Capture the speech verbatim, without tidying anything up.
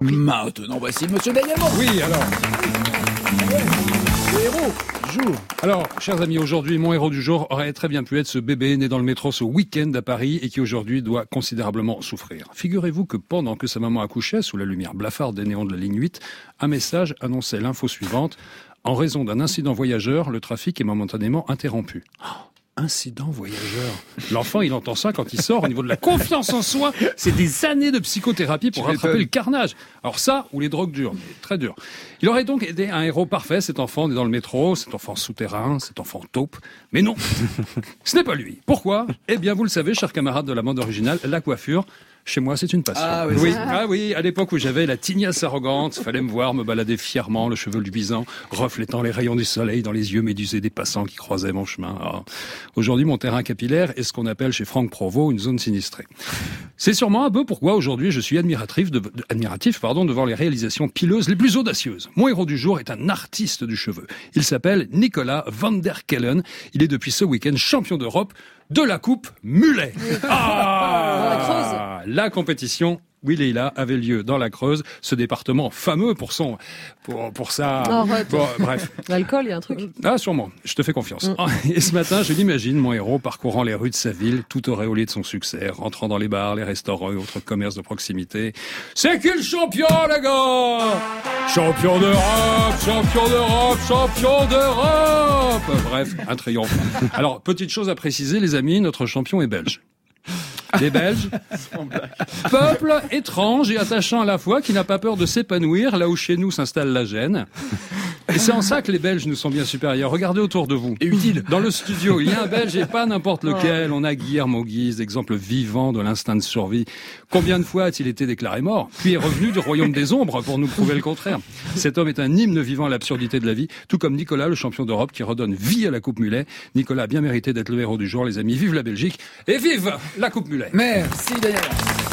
Maintenant, voici Monsieur Daniel Moore. Oui, alors. Le héros du jour. Alors, chers amis, aujourd'hui, mon héros du jour aurait très bien pu être ce bébé né dans le métro ce week-end à Paris et qui aujourd'hui doit considérablement souffrir. Figurez-vous que pendant que sa maman accouchait, sous la lumière blafarde des néons de la ligne huit, un message annonçait l'info suivante. En raison d'un incident voyageur, le trafic est momentanément interrompu. Oh, incident voyageur. L'enfant, il entend ça quand il sort au niveau de la confiance en soi. C'est des années de psychothérapie pour rattraper le carnage. Alors ça, ou les drogues dures, mais très dur. Il aurait donc été un héros parfait, cet enfant né dans le métro, cet enfant souterrain, cet enfant taupe. Mais non, ce n'est pas lui. Pourquoi ? Eh bien, vous le savez, chers camarades de la bande originale, la coiffure. Chez moi, c'est une passion. Ah oui, oui. Ah oui, à l'époque où j'avais la tignasse arrogante, fallait me voir me balader fièrement, le cheveu luisant, reflétant les rayons du soleil dans les yeux médusés des passants qui croisaient mon chemin. Ah. Aujourd'hui, mon terrain capillaire est ce qu'on appelle chez Franck Provost une zone sinistrée. C'est sûrement un peu pourquoi aujourd'hui je suis admiratif, de, de, admiratif pardon, devant les réalisations pileuses les plus audacieuses. Mon héros du jour est un artiste du cheveu. Il s'appelle Nicolas van der Kellen. Il est depuis ce week-end champion d'Europe de la coupe mulet. Ah, la compétition, oui Leïla, avait lieu dans la Creuse, ce département fameux pour son, pour, pour sa, Arrête. pour, bref. L'alcool, il y a un truc. Ah, sûrement. Je te fais confiance. Mm. Et ce matin, je l'imagine, mon héros, parcourant les rues de sa ville, tout auréolé de son succès, rentrant dans les bars, les restaurants et autres commerces de proximité. C'est qui le champion, les gars? Champion d'Europe, champion d'Europe, champion d'Europe! Bref, un triomphe. Alors, petite chose à préciser, les amis, notre champion est belge. Les Belges, peuple étrange et attachant à la fois qui n'a pas peur de s'épanouir là où chez nous s'installe la gêne. Et c'est en ça que les Belges nous sont bien supérieurs. Regardez autour de vous. Et utile. Dans le studio, il y a un Belge et pas n'importe lequel. On a Guillermo Guise, exemple vivant de l'instinct de survie. Combien de fois a-t-il été déclaré mort, puis est revenu du royaume des ombres pour nous prouver le contraire. Cet homme est un hymne vivant à l'absurdité de la vie, tout comme Nicolas, le champion d'Europe, qui redonne vie à la Coupe Mulet. Nicolas a bien mérité d'être le héros du jour, les amis. Vive la Belgique et vive la Coupe Mulet. Merci Daniel.